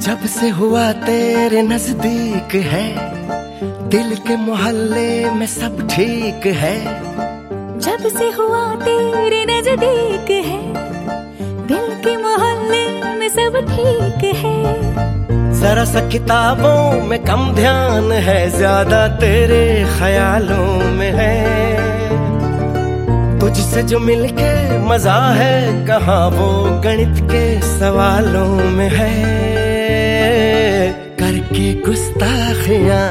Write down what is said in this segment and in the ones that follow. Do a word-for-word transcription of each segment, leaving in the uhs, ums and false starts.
जब से हुआ तेरे नजदीक है, दिल के मोहल्ले में सब ठीक है। जब से हुआ तेरे नजदीक है, दिल के मोहल्ले में सब ठीक है। जरा सा किताबों में कम ध्यान है, ज्यादा तेरे ख्यालों में है। तुझसे जो मिलके मजा है, कहाँ वो गणित के सवालों में है। करके गुस्ताखियां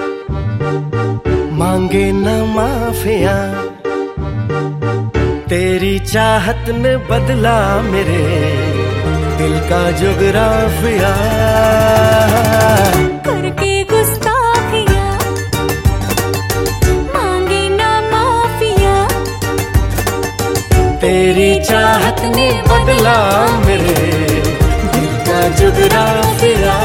मांगे न माफियां, तेरी चाहत ने बदला मेरे दिल का जुगराफिया। करके गुस्ताखियां मांगे न माफिया, तेरी चाहत ने बदला मेरे दिल का जुगराफिया।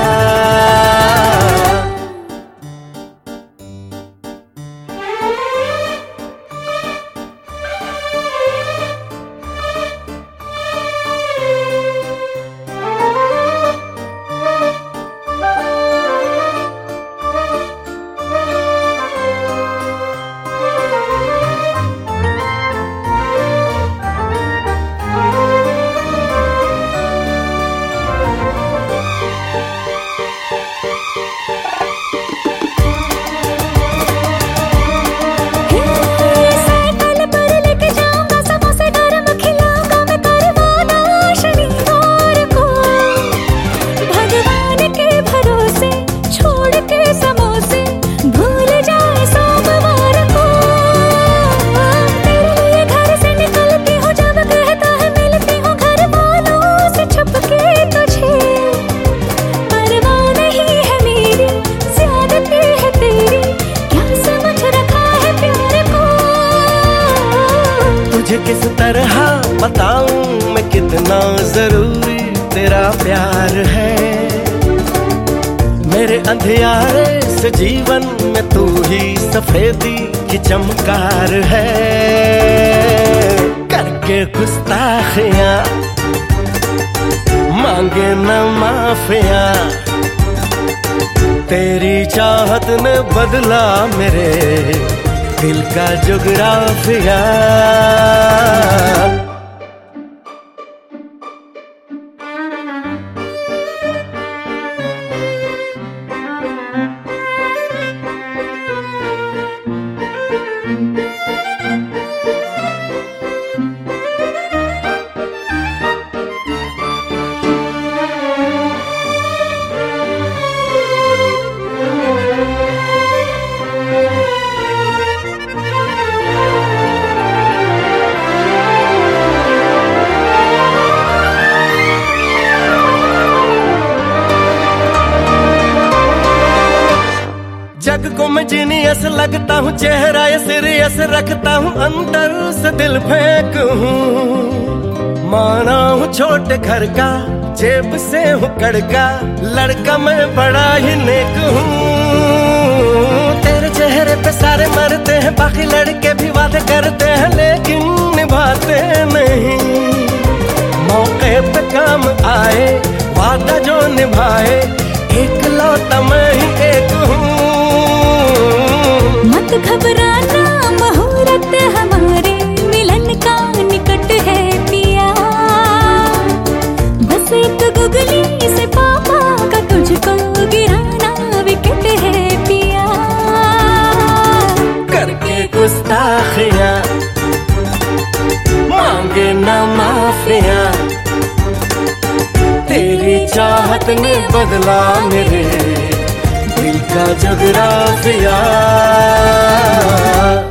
तुझे किस तरह बताऊं मैं कितना जरूरी तेरा प्यार है। मेरे अंधियारे से जीवन में तू ही सफेदी की चमकार है। करके गुस्ताखियां मांगे न माफिया, तेरी चाहत ने बदला मेरे दिल का जुगराफिया। जग को मैं जीनियस लगता हूँ, चेहरा ये सीरियस रखता हूँ, अंदर से दिल फेंक हूँ। माना हूँ छोटे घर का, जेब से हूँ कड़का, लड़का मैं बड़ा ही नेक हूँ। तेरे चेहरे पे सारे मरते हैं, बाकी लड़के भी वादे करते हैं, लेकिन निभाते नहीं। मौके पे काम आए वादा जो निभाए, एक लौटा मैं ही एक हूँ। मत घबराना मुहूर्त हमारे मिलन का निकट है पिया। बस एक गुगली से पापा का तुझको गिराना विकेट है पिया। करके गुस्ताखियां मांगे न माफिया, तेरी चाहत ने बदला मेरे दिल का जुगराफिया।